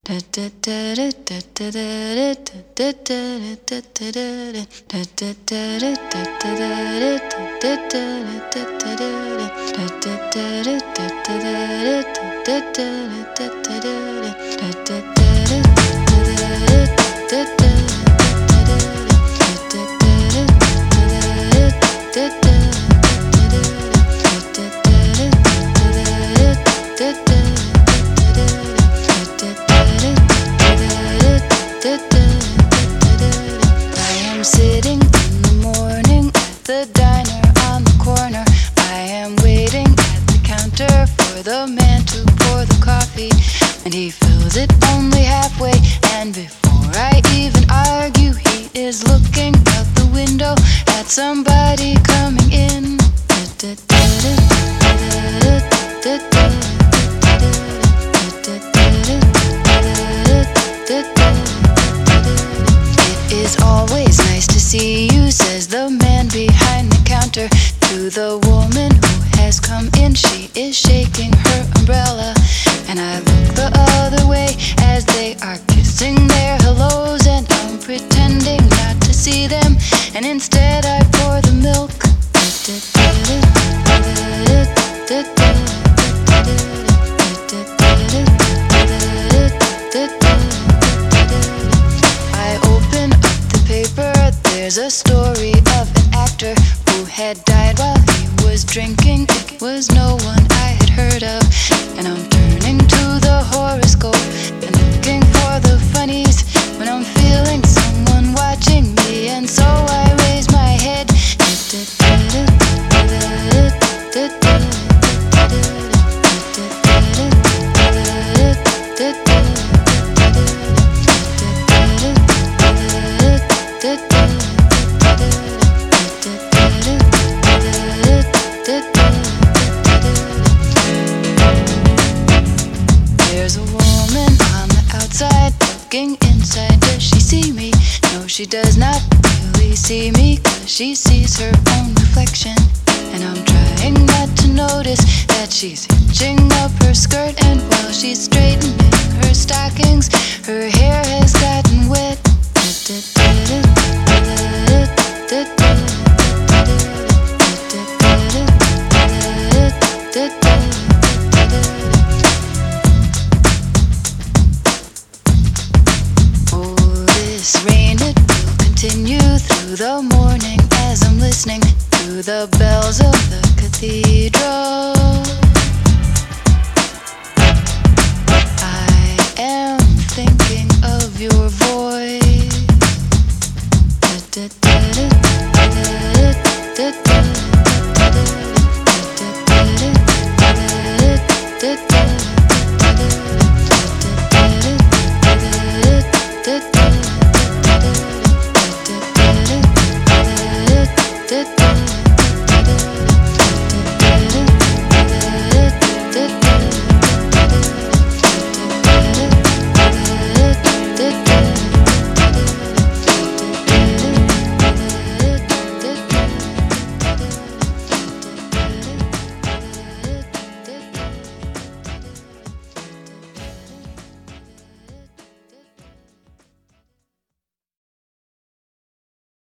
Sitting in the morning at the diner on the corner. I am waiting at the counter for the man to pour the coffee, and he fills it only halfway. And before I even argue, he is looking out the window at somebody coming in. It is always nice to see you, says the man behind the counter to the woman who has come in. She is shaking her umbrella, and I look the other way as they are kissing their hellos, and I'm pretending not to see them, and instead I pour the milk. I open up the paper. There's a story of an actor who had died while he was drinking. It was no one I had heard of, and I'm turning to the horoscope and looking for the funnies when I'm feeling someone watching me, and so I raise my head. There's a woman on the outside looking inside. Does she see me? No, she does not really see me, 'cause she sees her own reflection. And I'm trying not to notice that she's hitching up her skirt, and while she's straightening her stockings, her hair has gotten wet. This rain, it will continue through the morning as I'm listening to the bells of the cathedral.